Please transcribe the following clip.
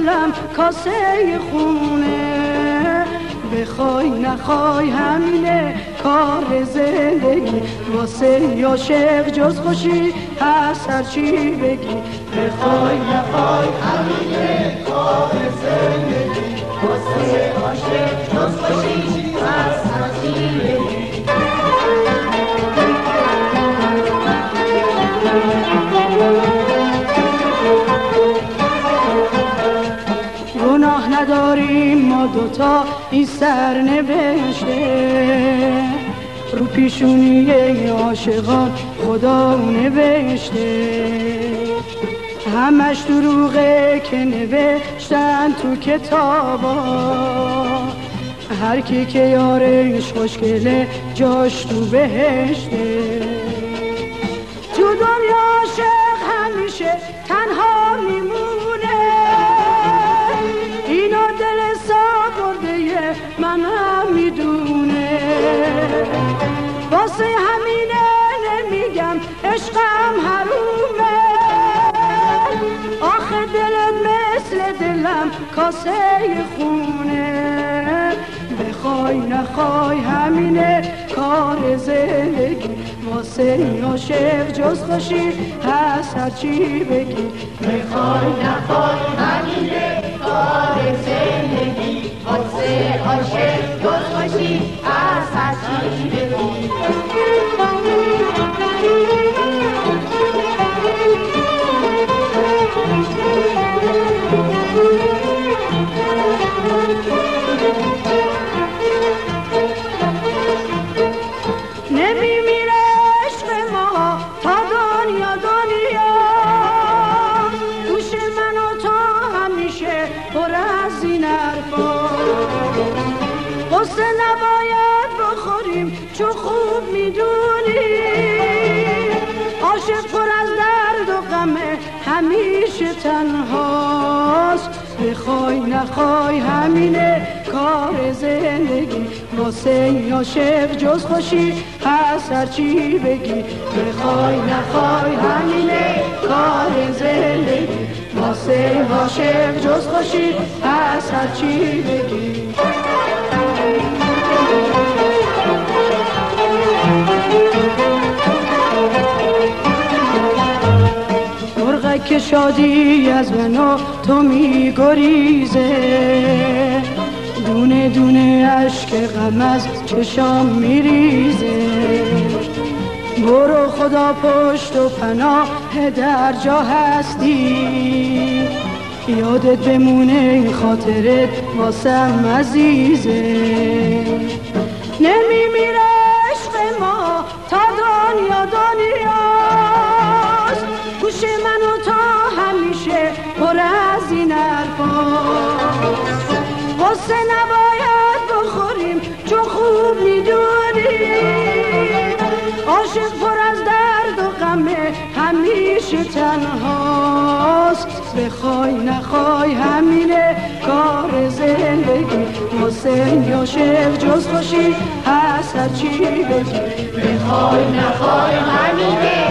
دلم کاسه خونه، بخوای نخوای همینه کار زندگی، واسه عاشق جز خوشی هست هرچی بگی. بخوای نخوای همینه کار زندگی، واسه عاشق جز خوشی هست هرچی بگی. گناه نداریم ما دوتا این سر نوشته، رو پیشونی عاشقان خدا نوشته، همش دروغه که نوشتن تو کتابا، هر کی که یارش خوشگله جاش تو بهشته. تو دنیا عاشق همیشه تنها میمونه، اینا دل سابرده منم میدونه، واسه همینه نمیگم عشقم حرومه، آخه دلت مثل دلم کاسه خونه، بخوای نخوای همینه کار زندگی، واسه عاشق جز خوشی هست هرچی بگی. بخوای نخوای همینه کار زندگی، واسه عاشق جز خوشی هست هرچی بگی. نمیمیره عشق ما تا دنیا دنیا، گوش من و تو همیشه پر از این حرفا، قصه نباید بخوریم چون خوب میدونی، عاشق پر از درد و غمه همیشه تنهاست، بخوای نخوای همینه کار زندگی، واسه عاشق جز خوشی هست هرچی بگی. بخوای نخوای همینه کار زندگی، واسه عاشق جز خوشی هست هرچی بگی. مرغک شادی از من و تو می گریزه، دونه دونه اشک غم از چشام میریزه، برو خدا پشت و پناه در جا هستی، یادت بمونه خاطرت واسم عزیزه. نمیمیره عشق ما تا دنیا دنیاست، گوش من و تو همیشه پر از این حرفاست، قصه نباید بخوریم چون خوب میدونی، عاشق پر از درد و غمه همیشه تنهاست، بخوای نخوای همینه کار زندگی، واسه عاشق جز خوشی هست هرچی بگی. بخوای نخوای همینه